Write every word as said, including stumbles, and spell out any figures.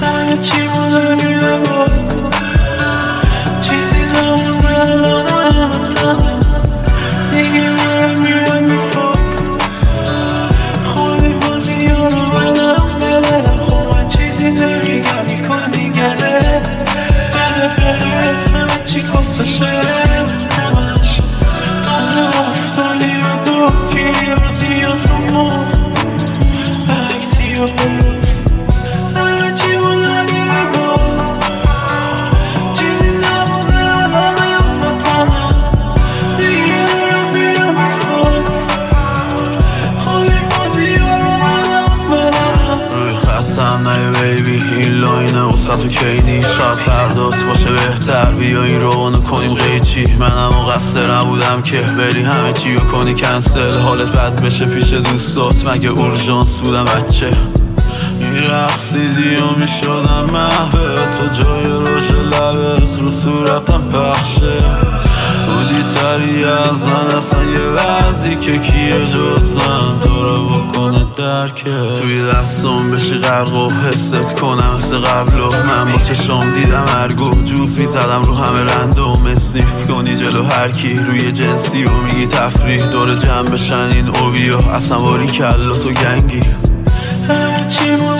همه چی مداری نبا چیزی نمونه الان همه تنم دیگه دارم میرم میفاد خودی بازی ها رو منم بلدم خب من چیزی نمیگم میکنی گله بده بره همه چی کستشه همش تازه افتادی و دو گیری بازی ها تو مخ بکتی و همه چی مداری نبا چیزی نمونه الان همه تنم دیگه دارم میرم میفاد خودی بازی ها رو منم بلدم روی خطم نه بیبی این لاینه وسط تو کینی شاید فرداست باشه بهتر بیا این روانو کنیم قیچی منم و قصد نبودم که بری همه چی رو کنی کنسل حالت بد بشه پیش دوستات مگه اورژانس بودم بچه میرقصیدی و میشدم محوه تو جای روش لبت رو صورتم پخشه بودی تری از من اصلا یه وضعی که کیه جز من تو رو بکنه درکه توی دستم بشی غرق و حست کنم مثل قبل و من با چشام دیدم ارگو جوز میزدم رو همه رندوم اسنیف کنی جلو هرکی روی جنسی و میگی تفریح دور جمع بشن این اوبیا اصلا باری کلا تو گنگی همه چی